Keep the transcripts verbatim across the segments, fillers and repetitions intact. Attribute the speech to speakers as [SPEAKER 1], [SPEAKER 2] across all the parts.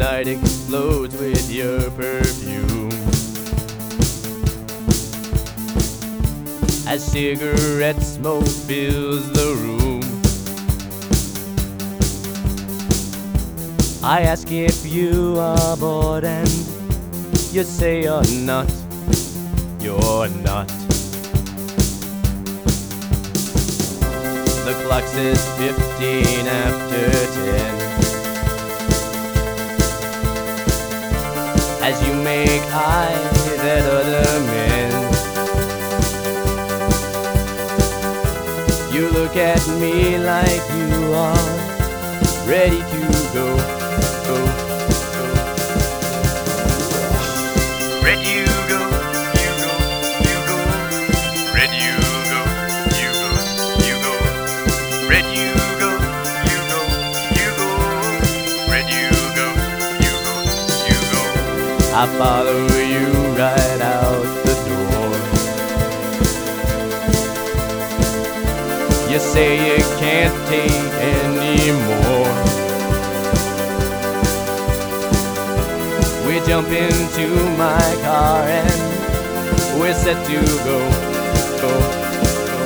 [SPEAKER 1] night explodes with your perfume. As cigarette smoke fills the room, I ask if you are bored and you say you're not, you're not. The clock says fifteen after ten. As you make eyes at other men, you look at me like you are ready to go, go, go.
[SPEAKER 2] Ready you go, you go, you go. Ready you go, you go, you go. Ready you go, you go, you go. Ready you go, you go, you go.
[SPEAKER 1] I follow you right out the door. You say you can't take anymore. We jump into my car and we're set to go, go, go.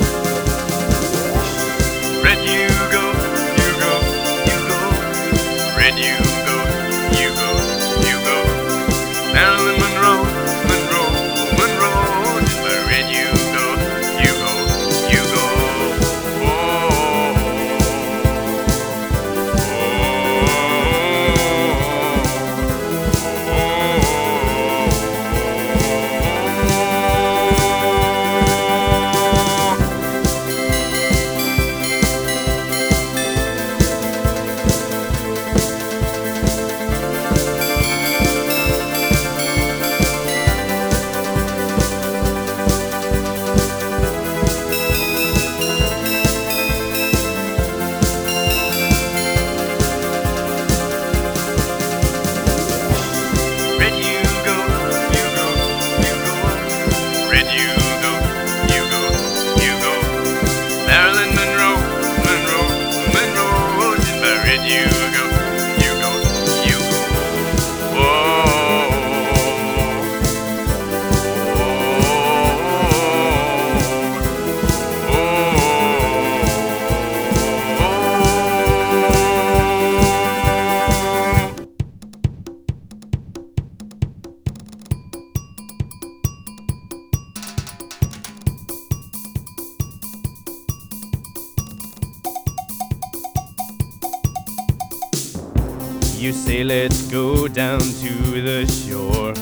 [SPEAKER 2] Ready you go, you go, you go. Ready you go, you go, you go. Marilyn Monroe, Monroe, Monroe. Just by ready you go, you go, you go.
[SPEAKER 1] You say let's go down to the shore.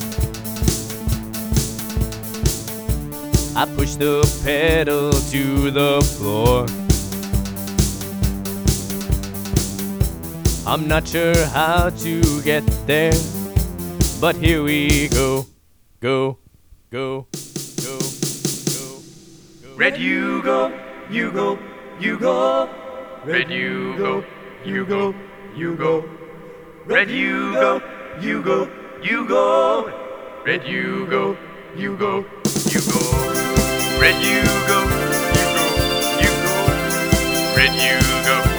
[SPEAKER 1] I push the pedal to the floor. I'm not sure how to get there, but here we go, go, go, go, go, go.
[SPEAKER 2] Red you go, you go, you go. Red you go, you go, you go. Red you go, you go, you go. Red you go, you go, you go. Red you go, you go, you go. Red you go.